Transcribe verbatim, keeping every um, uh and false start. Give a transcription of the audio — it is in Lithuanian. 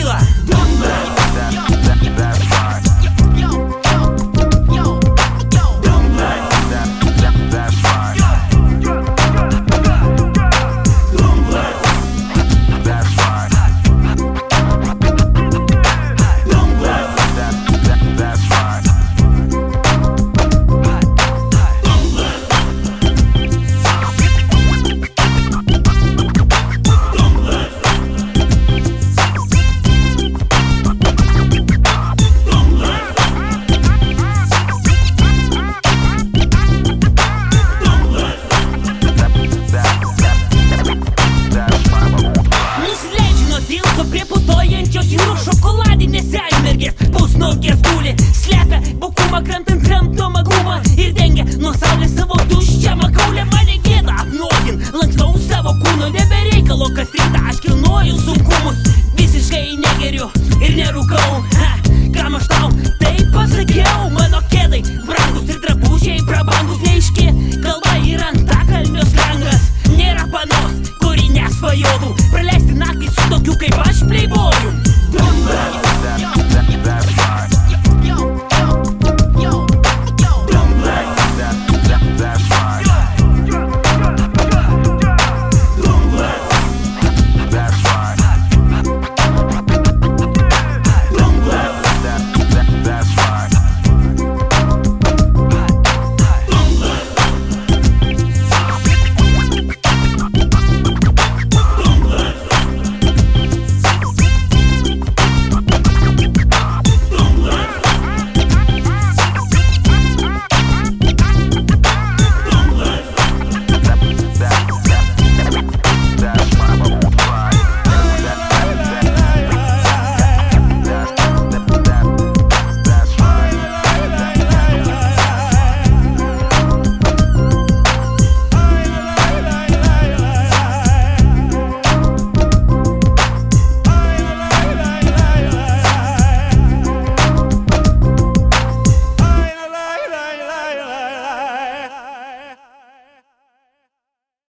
kyla. Šokoladinės seimergės, pusnuogės guli, slepia bokumą krentant kramtomą gumą ir dengia nuo saulės savo tuščią makaulę. Mane gėda apnuogin, lankstau savo kūno, nebereikalo kas rytą aš kilnoju sunkumus. Visiškai negeriu ir nerūkau, ha, kam aš tau taip pasakiau.